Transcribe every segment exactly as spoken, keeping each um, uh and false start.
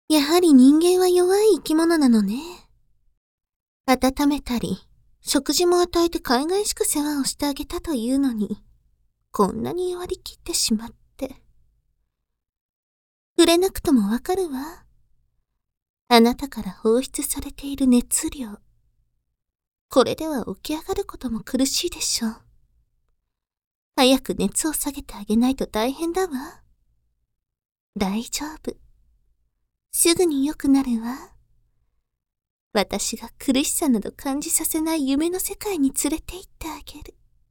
やはり人間は弱い生き物なのね。温めたり、食事も与えて海外しく世話をしてあげたというのに、こんなに弱りきってしまって。触れなくともわかるわ。あなたから放出されている熱量。これでは起き上がることも苦しいでしょう。早く熱を下げてあげないと大変だわ。大丈夫。すぐに良くなるわ。私が苦しさなど感じさせない夢の世界に連れて行ってあげる。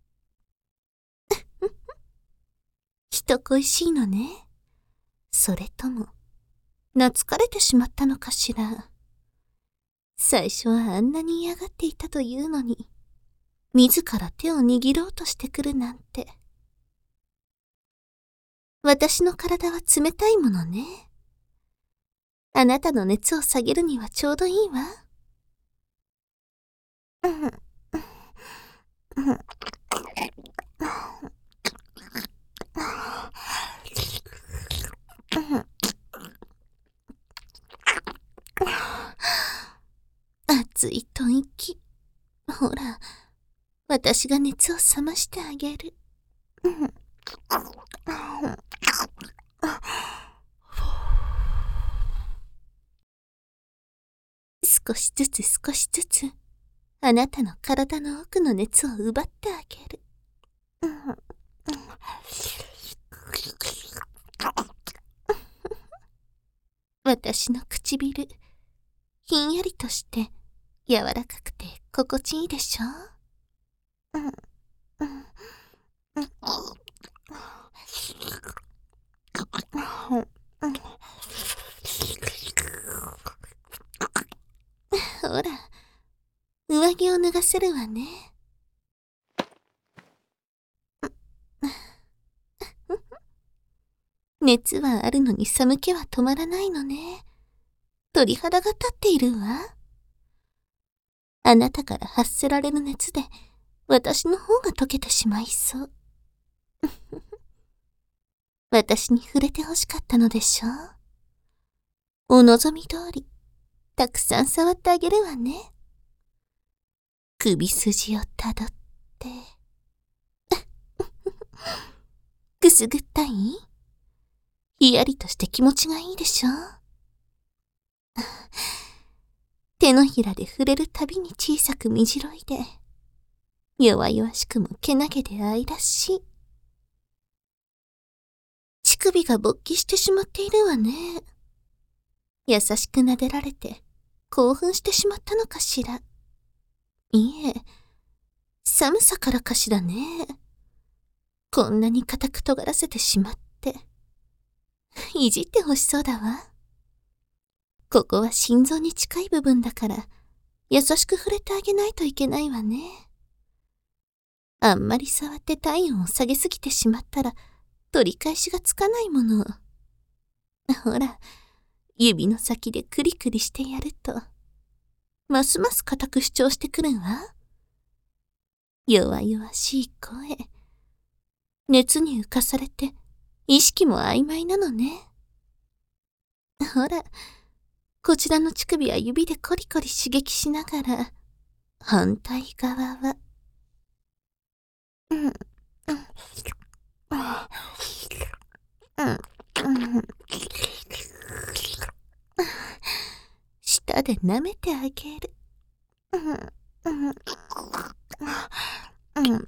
人恋しいのね。それとも、懐かれてしまったのかしら。最初はあんなに嫌がっていたというのに、自ら手を握ろうとしてくるなんて。私の体は冷たいものね。あなたの熱を下げるにはちょうどいいわ。うん、うん、うん。熱い吐息。ほら、私が熱を冷ましてあげる。少しずつ少しずつ、あなたの体の奥の熱を奪ってあげる。私の唇、ひんやりとして柔らかくて心地いいでしょう。うんうんうんほら、上着を脱がせるわね。熱はあるのに寒気は止まらないのね。鳥肌が立っているわ。あなたから発せられる熱で、私の方が溶けてしまいそう。私に触れて欲しかったのでしょう。お望み通り、たくさん触ってあげるわね。首筋をたどって。くすぐったい？ひやりとして気持ちがいいでしょ。手のひらで触れるたびに小さくみじろいで、弱々しくもけなげで愛らしい。乳首が勃起してしまっているわね。優しく撫でられて興奮してしまったのかしら。いえ、寒さからかしらね。こんなに固く尖らせてしまって。いじってほしそうだわ。ここは心臓に近い部分だから、優しく触れてあげないといけないわね。あんまり触って体温を下げすぎてしまったら、取り返しがつかないもの。ほら、指の先でクリクリしてやると、ますます固く主張してくるわ。弱々しい声。熱に浮かされて、意識も曖昧なのね。ほら、こちらの乳首は指でコリコリ刺激しながら、反対側は、うん、うん、うん、うん、舌で舐めてあげる。うん、うん、うん。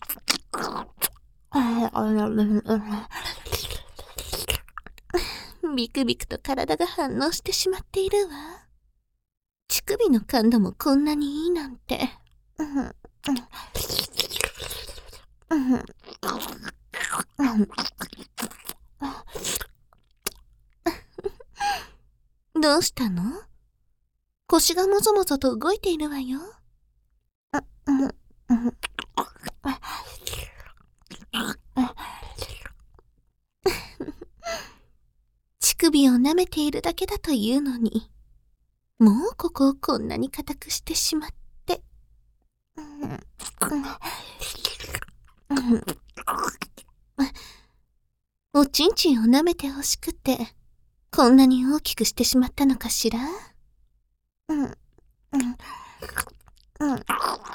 ビクビクと体が反応してしまっているわ。乳首の感度もこんなにいいなんて。うんうんうんどうしたの？腰がもぞもぞと動いているわよ。うんうん乳首を舐めているだけだというのに、もうここをこんなに固くしてしまって。うんうんおちんちんを舐めてほしくて、 こんなに大きくしてしまったのかしら。うん、うん、うん。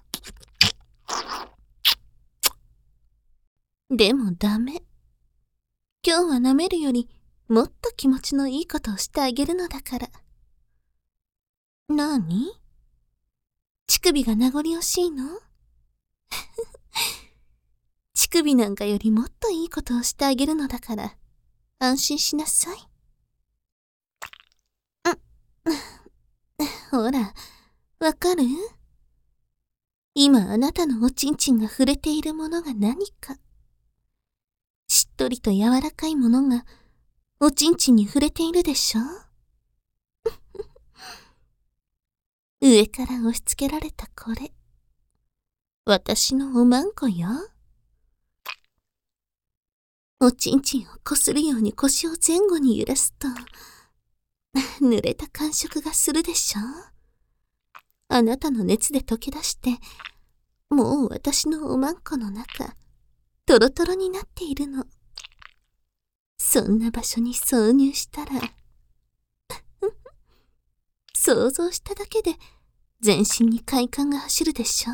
でもダメ。今日は舐めるよりもっと気持ちのいいことをしてあげるのだから。なに？乳首が名残惜しいの？乳首なんかよりもっといいことをしてあげるのだから、安心しなさい。ほら、わかる？今あなたのおちんちんが触れているものが何か。しっとりと柔らかいものがおちんちんに触れているでしょ？上から押し付けられたこれ。私のおまんこよ。おちんちんをこするように腰を前後に揺らすと、濡れた感触がするでしょ？あなたの熱で溶け出して、もう私のおまんこの中、トロトロになっているの。そんな場所に挿入したら、想像しただけで全身に快感が走るでしょ？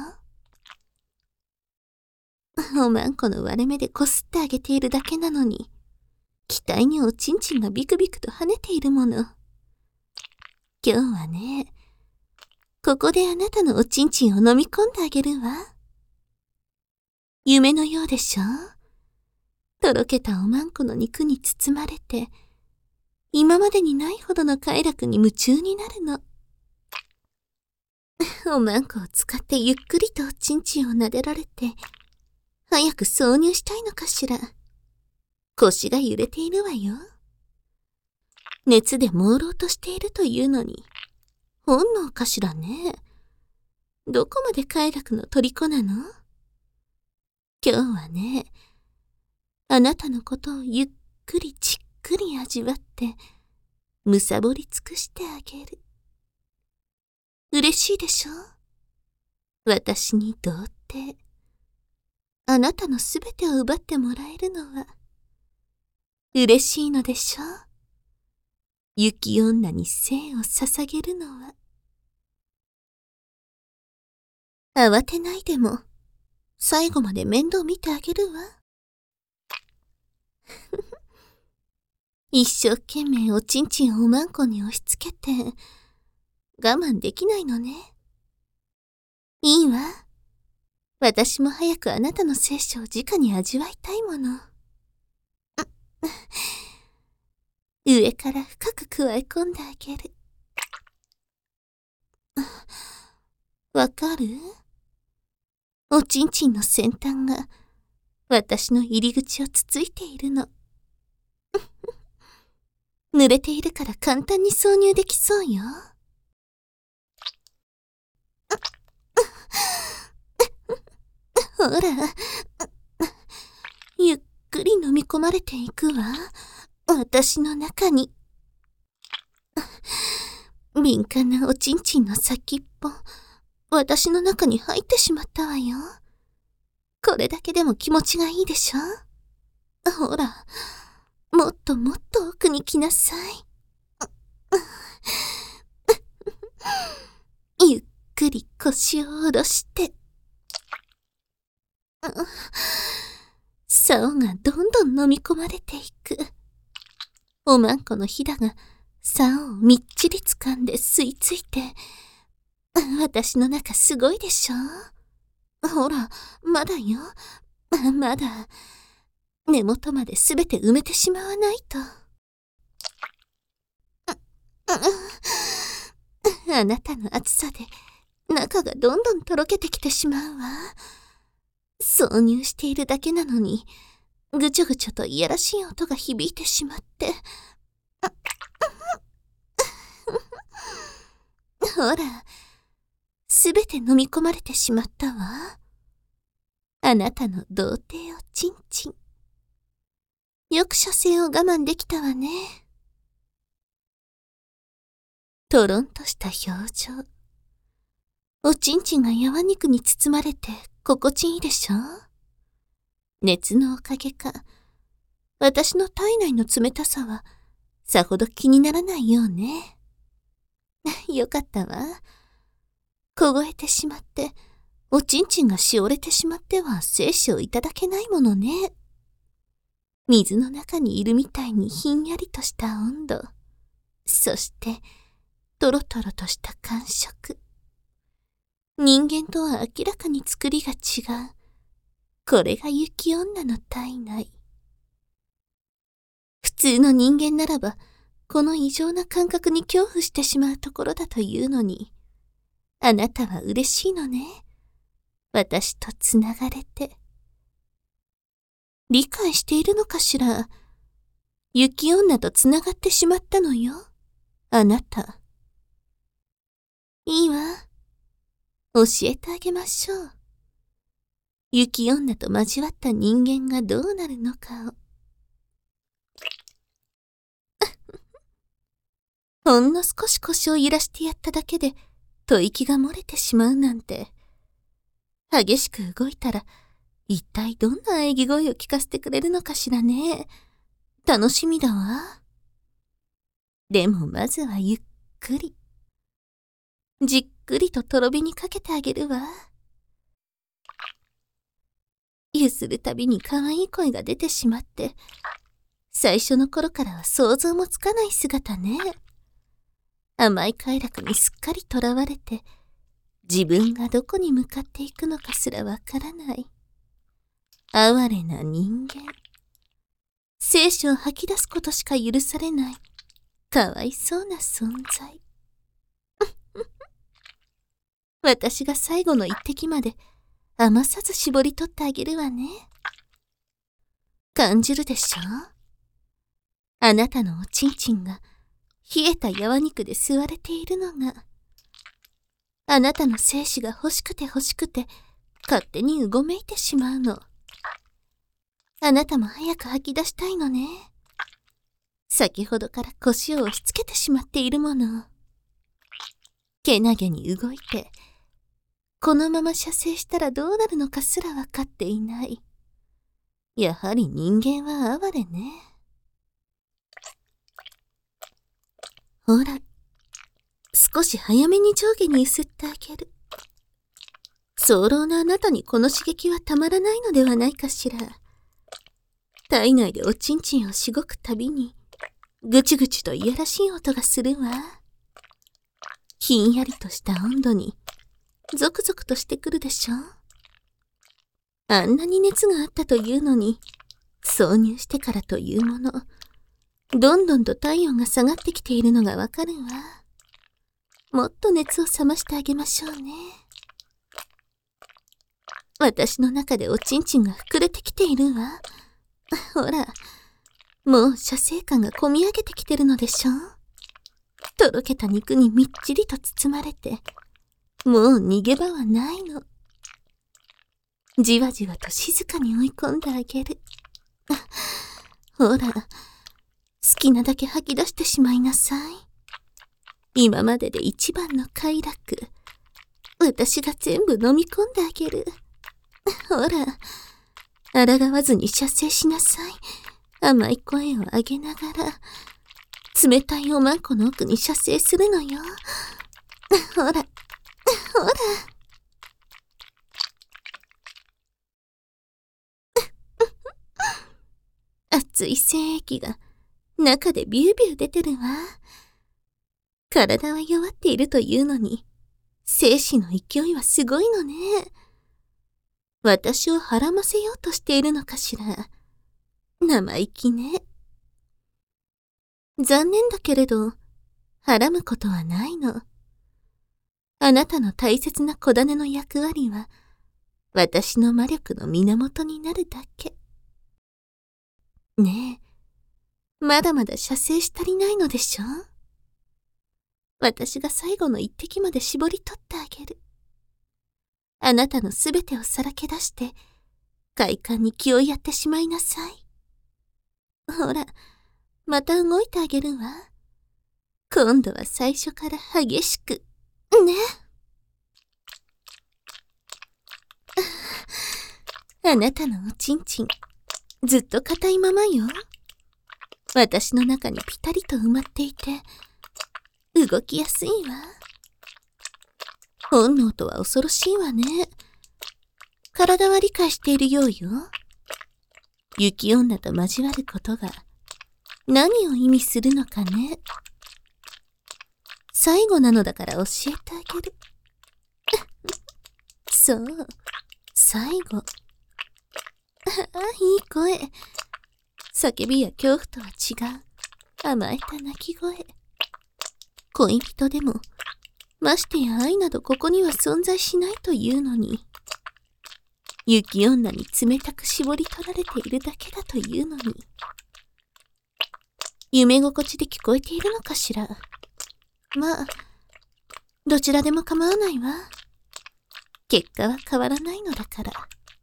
おまんこの割れ目でこすってあげているだけなのに、額におちんちんがビクビクと跳ねているもの。今日はね、ここであなたのおちんちんを飲み込んであげるわ。夢のようでしょ？とろけたおまんこの肉に包まれて、今までにないほどの快楽に夢中になるの。おまんこを使ってゆっくりとおちんちんを撫でられて、早く挿入したいのかしら。腰が揺れているわよ。熱で朦朧としているというのに、本能かしらね。どこまで快楽の虜なの？今日はね、あなたのことをゆっくりじっくり味わって、むさぼり尽くしてあげる。嬉しいでしょ？私に童貞。あなたのすべてを奪ってもらえるのは、嬉しいのでしょ？雪女に生を捧げるのは。慌てないでも、最後まで面倒見てあげるわ。一生懸命おちんちんをおまんこに押し付けて、我慢できないのね。いいわ。私も早くあなたの精子を直に味わいたいもの。上から深く加え込んであげる。わかる？おちんちんの先端が私の入り口をつついているの。濡れているから簡単に挿入できそうよ。ほら、ゆっくり飲み込まれていくわ。私の中に。敏感なおちんちんの先っぽ、私の中に入ってしまったわよ。これだけでも気持ちがいいでしょ？ほら、もっともっと奥に来なさい。ゆっくり腰を下ろして。竿がどんどん飲み込まれていく。おまんこのひだが竿をみっちり掴んで吸い付いて、私の中すごいでしょ？ほら、まだよ。まだ。根元まですべて埋めてしまわないと。あなたの熱さで中がどんどんとろけてきてしまうわ。挿入しているだけなのに、ぐちょぐちょといやらしい音が響いてしまって。ほら、すべて飲み込まれてしまったわ。あなたの童貞おちんちん。よく射精を我慢できたわね。とろんとした表情。おちんちんがやわ肉に包まれて心地いいでしょ？熱のおかげか、私の体内の冷たさはさほど気にならないようね。よかったわ。凍えてしまって、おちんちんがしおれてしまっては精子をいただけないものね。水の中にいるみたいにひんやりとした温度。そして、トロトロとした感触。人間とは明らかに作りが違う。これが雪女の体内。普通の人間ならば、この異常な感覚に恐怖してしまうところだというのに、あなたは嬉しいのね。私とつながれて。理解しているのかしら。雪女とつながってしまったのよ。あなた。いいわ。教えてあげましょう。雪女と交わった人間がどうなるのかを。ほんの少し腰を揺らしてやっただけで吐息が漏れてしまうなんて。激しく動いたら一体どんな喘ぎ声を聞かせてくれるのかしらね。楽しみだわ。でもまずはゆっくり。じっくりととろ火にかけてあげるわ。ゆするたびに可愛い声が出てしまって、最初の頃からは想像もつかない姿ね。甘い快楽にすっかりとらわれて、自分がどこに向かっていくのかすらわからない。哀れな人間。精子を吐き出すことしか許されない、かわいそうな存在。私が最後の一滴まで余さず絞り取ってあげるわね。感じるでしょ？あなたのおちんちんが冷えた柔肉で吸われているのが、あなたの精子が欲しくて欲しくて勝手にうごめいてしまうの。あなたも早く吐き出したいのね。先ほどから腰を押し付けてしまっているもの。けなげに動いて、このまま射精したらどうなるのかすらわかっていない。やはり人間は哀れね。ほら、少し早めに上下に揺すってあげる。早漏なあなたにこの刺激はたまらないのではないかしら。体内でおちんちんをしごくたびに、ぐちぐちといやらしい音がするわ。ひんやりとした温度に、ゾクゾクとしてくるでしょ。あんなに熱があったというのに、挿入してからというもの、どんどんと体温が下がってきているのがわかるわ。もっと熱を冷ましてあげましょうね。私の中でおちんちんが膨れてきているわ。ほら、もう射精感がこみ上げてきてるのでしょ。とろけた肉にみっちりと包まれて、もう逃げ場はないの。じわじわと静かに追い込んであげる。ほら、好きなだけ吐き出してしまいなさい。今までで一番の快楽。私が全部飲み込んであげる。ほら、抗わずに射精しなさい。甘い声を上げながら、冷たいおまんこの奥に射精するのよ。ほら、ほら。熱い精液が中でビュービュー出てるわ。体は弱っているというのに、精子の勢いはすごいのね。私をはらませようとしているのかしら。生意気ね。残念だけれど、はらむことはないの。あなたの大切な子種の役割は、私の魔力の源になるだけ。ねえ、まだまだ射精し足りないのでしょ？私が最後の一滴まで絞り取ってあげる。あなたのすべてをさらけ出して、快感に気をやってしまいなさい。ほら、また動いてあげるわ。今度は最初から激しく。ね。あなたのおちんちん、ずっと硬いままよ。 私の中にぴたりと埋まっていて、動きやすいわ。本能とは恐ろしいわね。体は理解しているようよ。雪女と交わることが何を意味するのかね。最後なのだから教えてあげる。そう、最後。ああ、いい声。叫びや恐怖とは違う甘えた鳴き声。恋人でも、ましてや愛などここには存在しないというのに、雪女に冷たく絞り取られているだけだというのに、夢心地で聞こえているのかしら。まあ、どちらでも構わないわ。結果は変わらないのだから。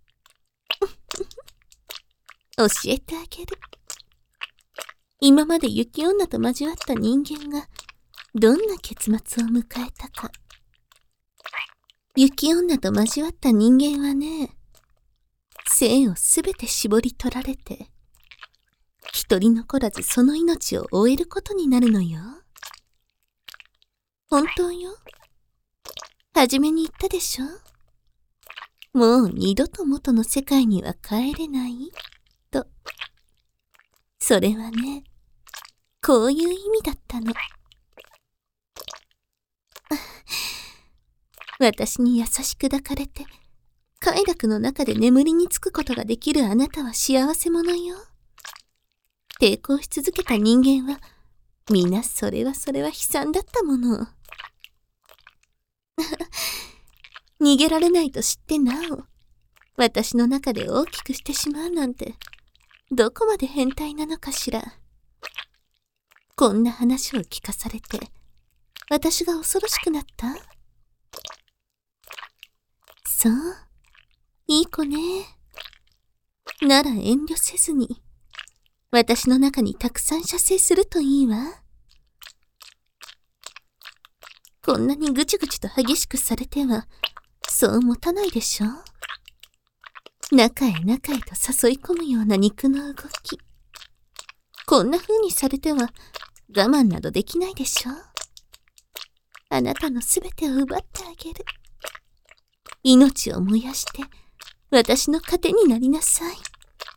教えてあげる。今まで雪女と交わった人間がどんな結末を迎えたか。雪女と交わった人間はね、生をすべて絞り取られて、一人残らずその命を終えることになるのよ。本当よ。はじめに言ったでしょ。もう二度と元の世界には帰れないと。それはね、こういう意味だったの。私に優しく抱かれて、快楽の中で眠りにつくことができるあなたは幸せ者よ。抵抗し続けた人間は、皆それはそれは悲惨だったもの。逃げられないと知ってなお、私の中で大きくしてしまうなんて、どこまで変態なのかしら。こんな話を聞かされて、私が恐ろしくなった？そう、いい子ね。なら遠慮せずに、私の中にたくさん射精するといいわ。こんなにぐちぐちと激しくされては、そう持たないでしょ。中へ中へと誘い込むような肉の動き。こんな風にされては我慢などできないでしょ。あなたのすべてを奪ってあげる。命を燃やして私の糧になりなさい。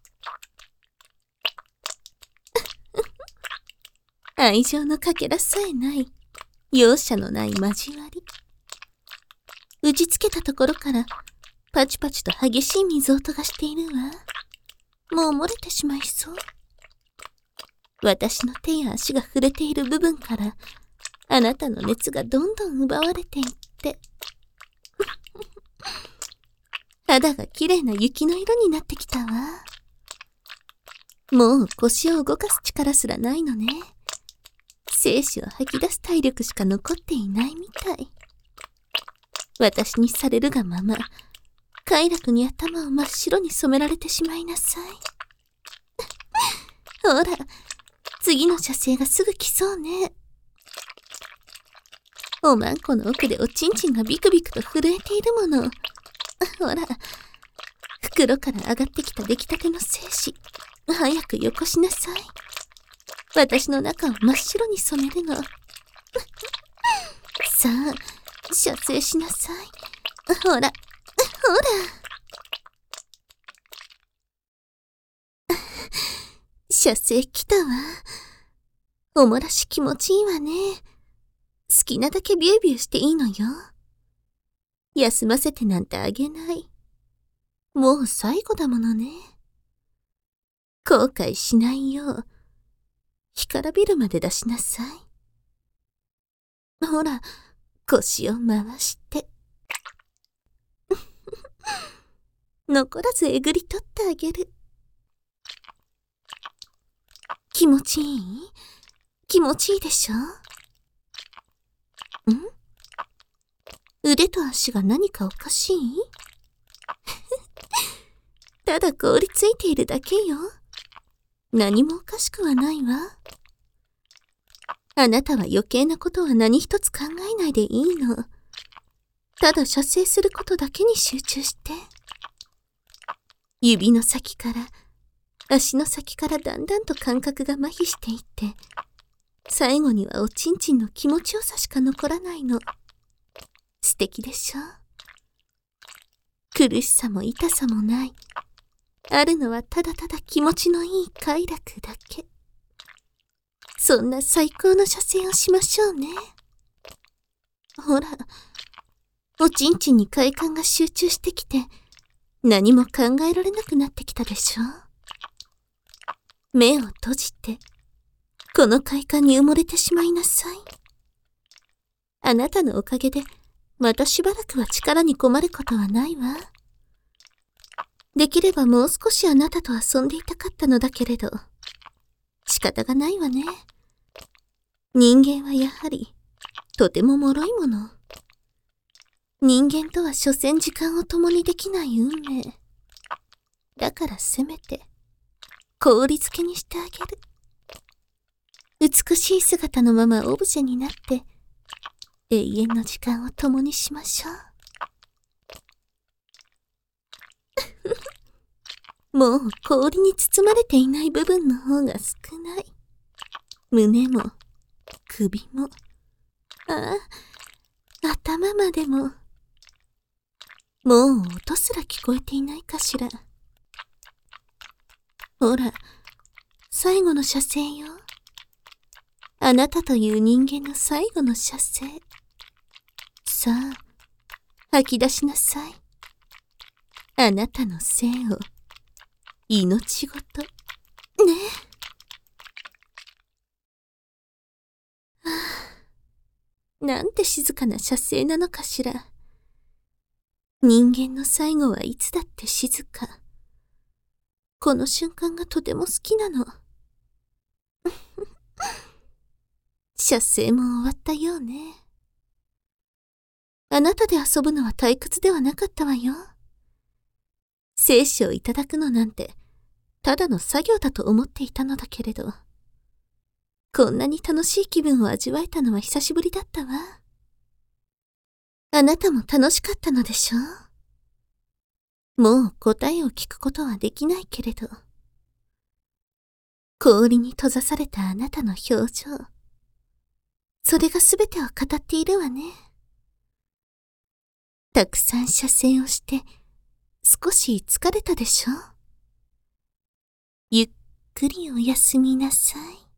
愛情のかけらさえない、容赦のない交わり。打ちつけたところからパチパチと激しい水音がしているわ。もう漏れてしまいそう。私の手や足が触れている部分からあなたの熱がどんどん奪われていって肌がきれいな雪の色になってきたわ。もう腰を動かす力すらないのね。精子を吐き出す体力しか残っていないみたい。私にされるがまま、快楽に頭を真っ白に染められてしまいなさい。ほら、次の射精がすぐ来そうね。おまんこの奥でおちんちんがビクビクと震えているもの。ほら、袋から上がってきた出来たての精子、早くよこしなさい。私の中を真っ白に染めるの。さあ、射精しなさい。ほら、ほら。射精来たわ。おもらし気持ちいいわね。好きなだけビュービューしていいのよ。休ませてなんてあげない。もう最後だものね。後悔しないよう、干からびるまで出しなさい。ほら、腰を回して。残らずえぐり取ってあげる。気持ちいい？気持ちいいでしょ？ん？腕と足が何かおかしい？ただ凍りついているだけよ。何もおかしくはないわ。あなたは余計なことは何一つ考えないでいいの。ただ射精することだけに集中して。指の先から足の先からだんだんと感覚が麻痺していって、最後にはおちんちんの気持ちよさしか残らないの。素敵でしょ？苦しさも痛さもない。あるのはただただ気持ちのいい快楽だけ。そんな最高の射精をしましょうね。ほら、おちんちんに快感が集中してきて、何も考えられなくなってきたでしょ？目を閉じて、この快感に埋もれてしまいなさい。あなたのおかげで、またしばらくは力に困ることはないわ。できればもう少しあなたと遊んでいたかったのだけれど、仕方がないわね。人間はやはり、とても脆いもの。人間とは所詮時間を共にできない運命。だからせめて、氷漬けにしてあげる。美しい姿のままオブジェになって、永遠の時間を共にしましょう。もう氷に包まれていない部分の方が少ない。胸も、首も、ああ、頭までも。もう音すら聞こえていないかしら。ほら、最後の射精よ。あなたという人間の最後の射精。さあ、吐き出しなさい。あなたの生を、命ごと。ね。はあ、なんて静かな射精なのかしら。人間の最後はいつだって静か。この瞬間がとても好きなの。射精も終わったようね。あなたで遊ぶのは退屈ではなかったわよ。精子をいただくのなんて、ただの作業だと思っていたのだけれど、こんなに楽しい気分を味わえたのは久しぶりだったわ。あなたも楽しかったのでしょう？もう答えを聞くことはできないけれど、氷に閉ざされたあなたの表情、それがすべてを語っているわね。たくさん射精をして、少し疲れたでしょ？ゆっくりおやすみなさい。